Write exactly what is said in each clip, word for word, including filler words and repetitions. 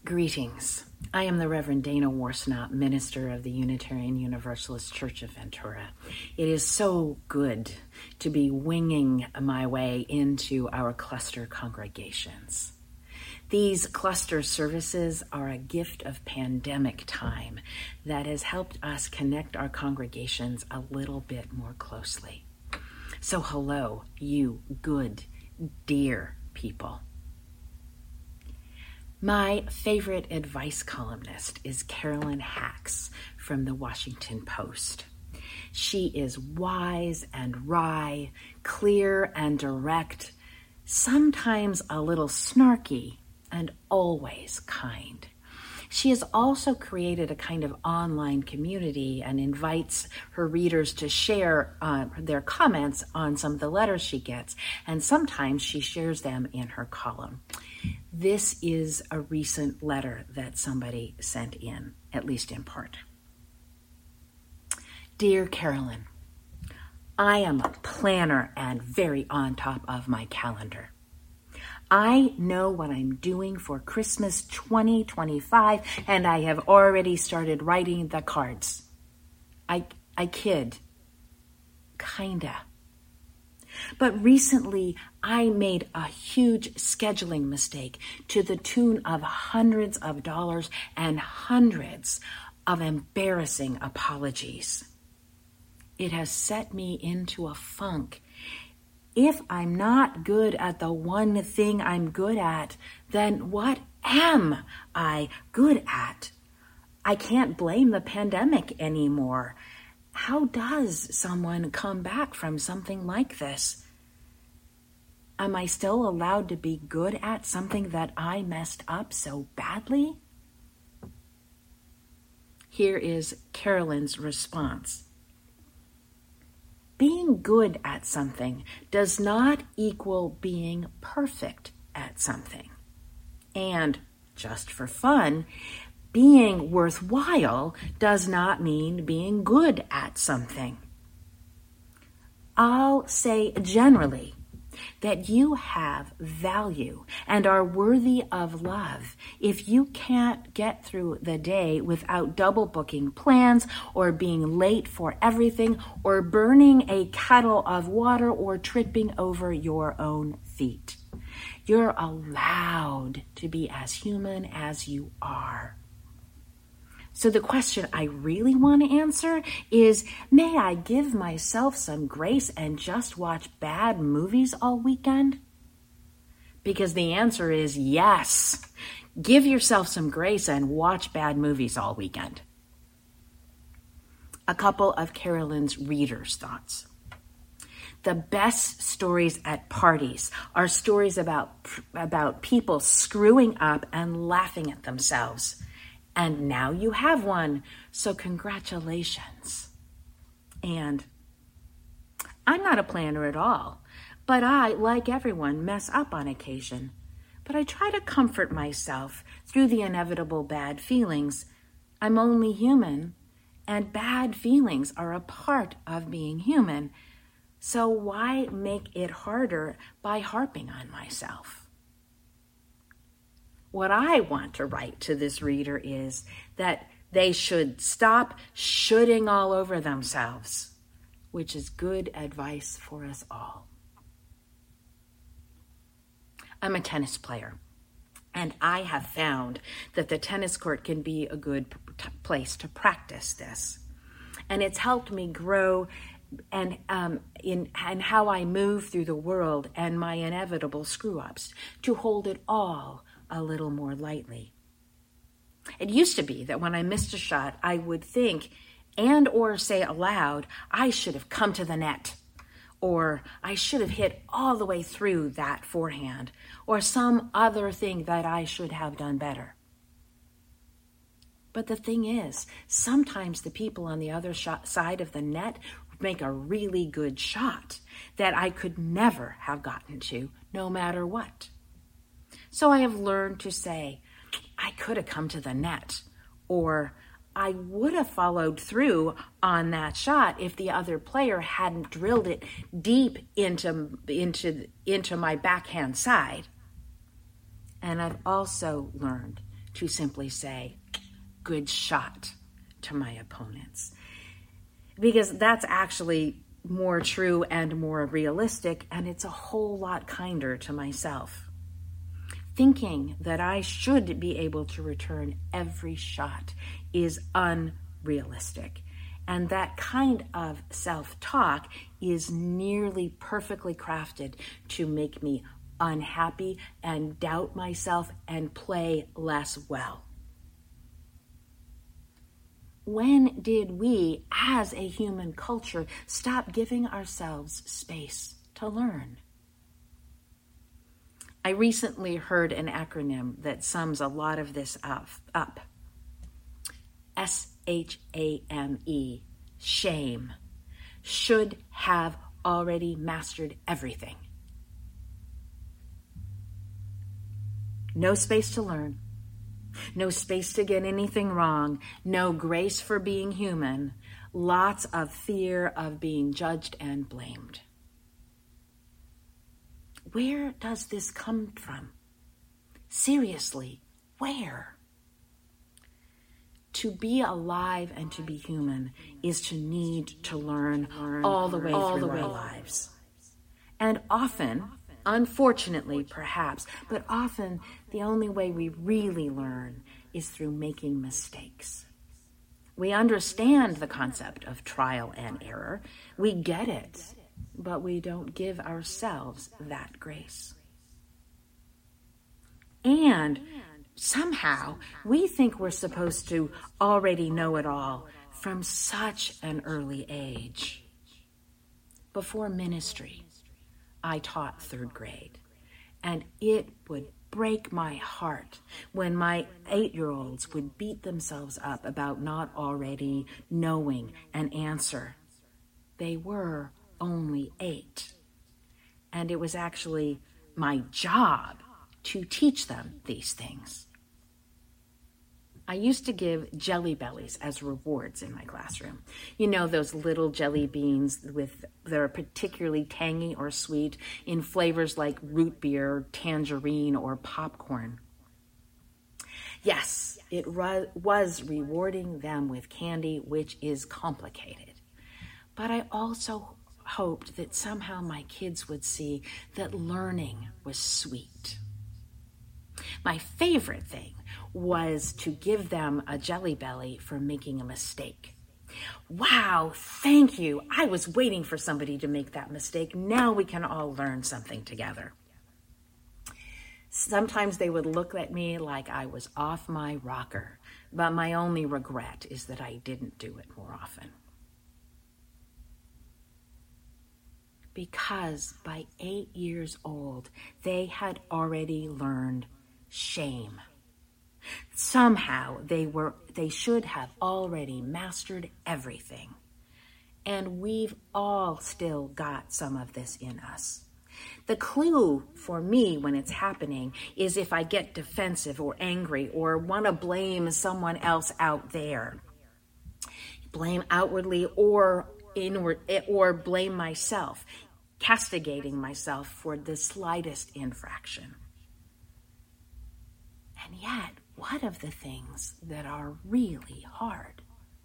Greetings. I am the Reverend Dana Worsnop, minister of the Unitarian Universalist Church of Ventura. It is so good to be winging my way into our cluster congregations. These cluster services are a gift of pandemic time that has helped us connect our congregations a little bit more closely. So hello, you good, dear people. My favorite advice columnist is Carolyn Hax from the Washington Post. She is wise and wry, clear and direct, sometimes a little snarky, and always kind. She has also created a kind of online community and invites her readers to share uh, their comments on some of the letters she gets, and sometimes she shares them in her column. This is a recent letter that somebody sent in, at least in part. Dear Carolyn, I am a planner and very on top of my calendar. I know what I'm doing for Christmas twenty twenty-five, and I have already started writing the cards. I, I kid. Kinda. But recently, I made a huge scheduling mistake to the tune of hundreds of dollars and hundreds of embarrassing apologies. It has set me into a funk. If I'm not good at the one thing I'm good at, then what am I good at? I can't blame the pandemic anymore. How does someone come back from something like this? Am I still allowed to be good at something that I messed up so badly? Here is Carolyn's response. Being good at something does not equal being perfect at something. And just for fun, being worthwhile does not mean being good at something. I'll say generally that you have value and are worthy of love if you can't get through the day without double booking plans or being late for everything or burning a kettle of water or tripping over your own feet. You're allowed to be as human as you are. So the question I really want to answer is, may I give myself some grace and just watch bad movies all weekend? Because the answer is yes. Give yourself some grace and watch bad movies all weekend. A couple of Carolyn's readers' thoughts. The best stories at parties are stories about, about people screwing up and laughing at themselves. And now you have one, so congratulations. And I'm not a planner at all, but I, like everyone, mess up on occasion. But I try to comfort myself through the inevitable bad feelings. I'm only human, and bad feelings are a part of being human. So why make it harder by harping on myself? What I want to write to this reader is that they should stop shooting all over themselves, which is good advice for us all. I'm a tennis player, and I have found that the tennis court can be a good p- place to practice this. And it's helped me grow and um, in and how I move through the world and my inevitable screw-ups, to hold it all a little more lightly. It used to be that when I missed a shot, I would think and or say aloud, I should have come to the net, or I should have hit all the way through that forehand, or some other thing that I should have done better. But the thing is, sometimes the people on the other shot, side of the net make a really good shot that I could never have gotten to, no matter what. So I have learned to say, I could have come to the net, or I would have followed through on that shot if the other player hadn't drilled it deep into, into, into my backhand side. And I've also learned to simply say, good shot to my opponents. Because that's actually more true and more realistic, and it's a whole lot kinder to myself. Thinking that I should be able to return every shot is unrealistic. And that kind of self-talk is nearly perfectly crafted to make me unhappy and doubt myself and play less well. When did we, as a human culture, stop giving ourselves space to learn? I recently heard an acronym that sums a lot of this up. up. S H A M E, shame. Should have already mastered everything. No space to learn. No space to get anything wrong. No grace for being human. Lots of fear of being judged and blamed. Where does this come from? Seriously, where? To be alive and to be human is to need to learn all the way all through the way. our lives. And often, unfortunately perhaps, but often the only way we really learn is through making mistakes. We understand the concept of trial and error. We get it, but we don't give ourselves that grace. And somehow we think we're supposed to already know it all from such an early age. Before ministry, I taught third grade, and it would break my heart when my eight-year-olds would beat themselves up about not already knowing an answer. They were only eight, and it was actually my job to teach them these things. I used to give Jelly Bellies as rewards in my classroom. You know, those little jelly beans with that are particularly tangy or sweet in flavors like root beer, tangerine, or popcorn. Yes, it was rewarding them with candy, which is complicated. But I also hoped that somehow my kids would see that learning was sweet. My favorite thing was to give them a Jelly Belly for making a mistake. Wow, thank you. I was waiting for somebody to make that mistake. Now we can all learn something together. Sometimes they would look at me like I was off my rocker, but my only regret is that I didn't do it more often. Because by eight years old, they had already learned shame. Somehow they were they should have already mastered everything. And we've all still got some of this in us. The clue for me when it's happening is if I get defensive or angry or want to blame someone else out there. Blame outwardly or inward, or blame myself, castigating myself for the slightest infraction. And yet, what of the things that are really hard?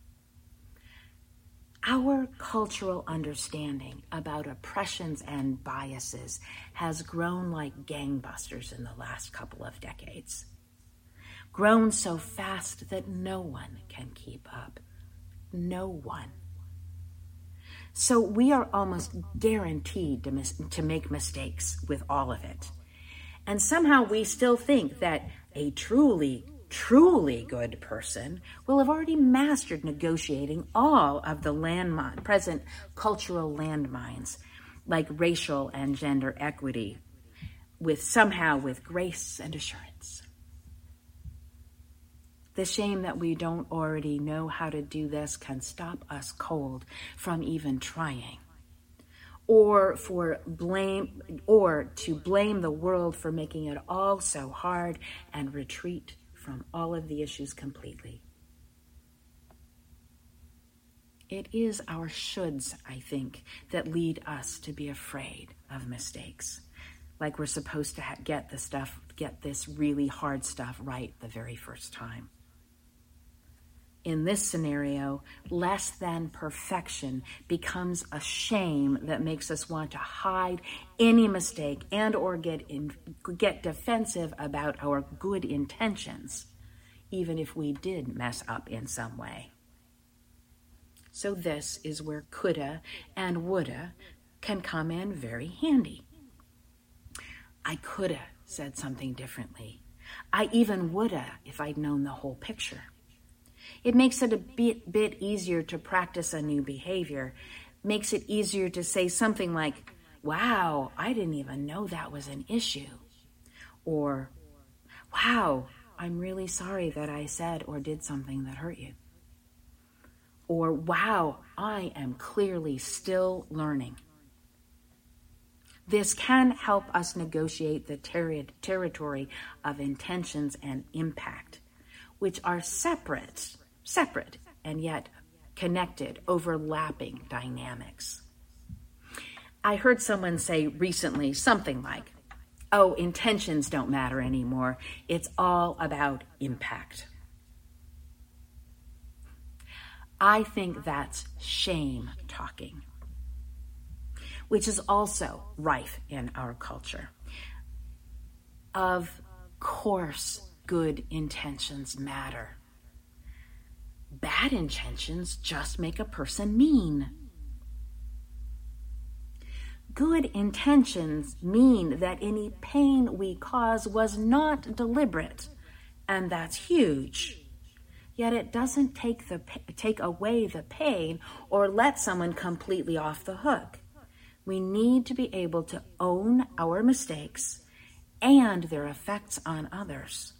Our cultural understanding about oppressions and biases has grown like gangbusters in the last couple of decades. Grown so fast that no one can keep up. No one. So we are almost guaranteed to, mis- to make mistakes with all of it. And somehow we still think that a truly, truly good person will have already mastered negotiating all of the landmine, present cultural landmines, like racial and gender equity, with somehow with grace and assurance. The shame that we don't already know how to do this can stop us cold from even trying. Or for blame, or to blame the world for making it all so hard and retreat from all of the issues completely. It is our shoulds, I think, that lead us to be afraid of mistakes. like we're supposed to ha- get the stuff, get this really hard stuff right the very first time. In this scenario, less than perfection becomes a shame that makes us want to hide any mistake and or get in, get defensive about our good intentions, even if we did mess up in some way. So this is where coulda and woulda can come in very handy. I coulda said something differently. I even woulda if I'd known the whole picture. It makes it a bit, bit easier to practice a new behavior. Makes it easier to say something like, wow, I didn't even know that was an issue. Or, wow, I'm really sorry that I said or did something that hurt you. Or, wow, I am clearly still learning. This can help us negotiate the ter- territory of intentions and impact, which are separate, separate and yet connected, overlapping dynamics. I heard someone say recently something like, oh, intentions don't matter anymore. It's all about impact. I think that's shame talking, which is also rife in our culture. Of course, good intentions matter. Bad intentions just make a person mean. Good intentions mean that any pain we cause was not deliberate, and that's huge. Yet it doesn't take the take away the pain or let someone completely off the hook. We need to be able to own our mistakes and their effects on others.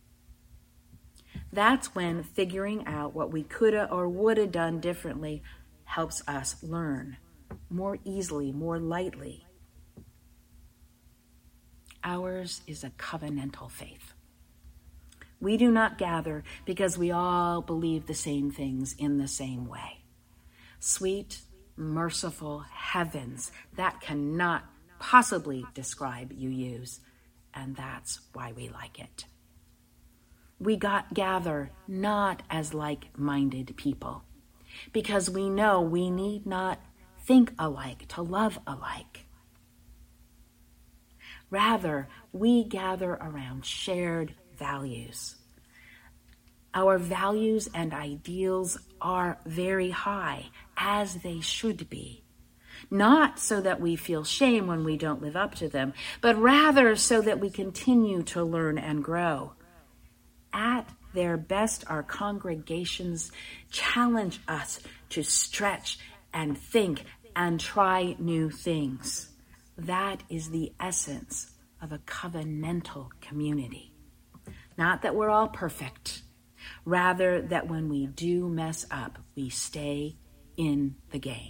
That's when figuring out what we coulda or woulda done differently helps us learn more easily, more lightly. Ours is a covenantal faith. We do not gather because we all believe the same things in the same way. Sweet, merciful heavens, that cannot possibly describe you use, and that's why we like it. We got gather not as like-minded people, because we know we need not think alike to love alike. Rather, we gather around shared values. Our values and ideals are very high, as they should be. Not so that we feel shame when we don't live up to them, but rather so that we continue to learn and grow. At their best, our congregations challenge us to stretch and think and try new things. That is the essence of a covenantal community. Not that we're all perfect, rather that when we do mess up, we stay in the game.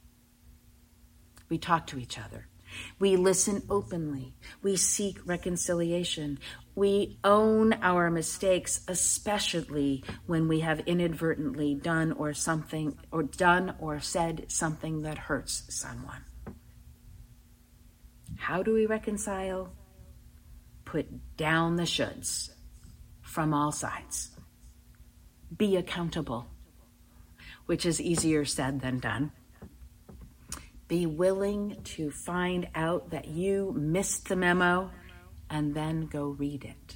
We talk to each other. We listen openly. We seek reconciliation. We own our mistakes, especially when we have inadvertently done or something or done or said something that hurts someone. How do we reconcile? Put down the shoulds from all sides. Be accountable, which is easier said than done. Be willing to find out that you missed the memo and then go read it.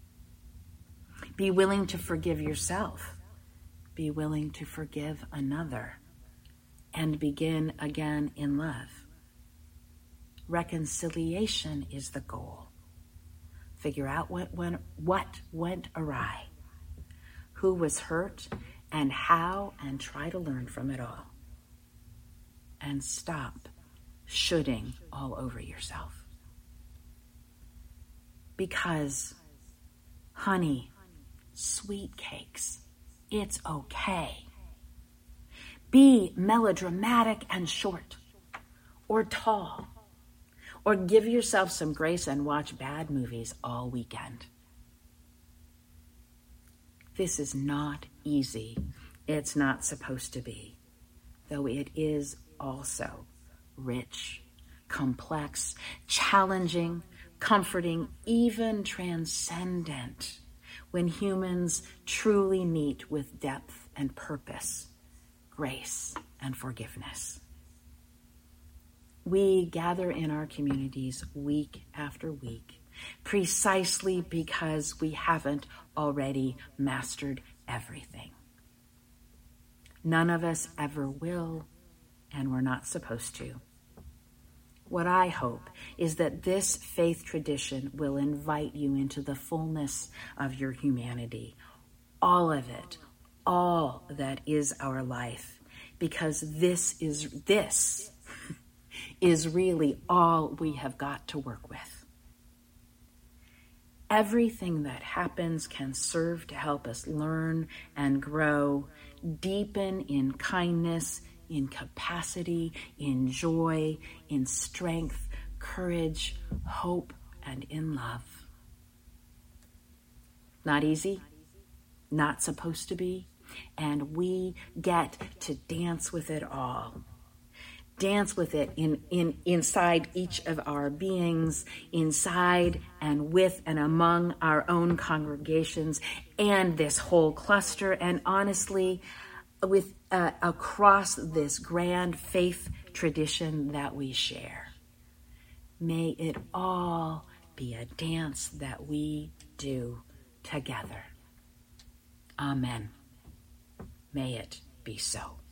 Be willing to forgive yourself. Be willing to forgive another and begin again in love. Reconciliation is the goal. Figure out what went, what went awry, who was hurt, and how, and try to learn from it all. And stop shoulding all over yourself. Because, honey, sweet cakes, it's okay. Be melodramatic and short, or tall, or give yourself some grace and watch bad movies all weekend. This is not easy. It's not supposed to be, though it is also rich, complex, challenging, comforting, even transcendent when humans truly meet with depth and purpose, grace and forgiveness. We gather in our communities week after week precisely because we haven't already mastered everything. None of us ever will, and we're not supposed to. What I hope is that this faith tradition will invite you into the fullness of your humanity, all of it, all that is our life, because this is this is really all we have got to work with. Everything that happens can serve to help us learn and grow, deepen in kindness, in capacity, in joy, in strength, courage, hope, and in love. Not easy, not supposed to be, and we get to dance with it all. Dance with it in, in inside each of our beings, inside and with and among our own congregations and this whole cluster, and honestly, with uh, across this grand faith tradition that we share. May it all be a dance that we do together. Amen. May it be so.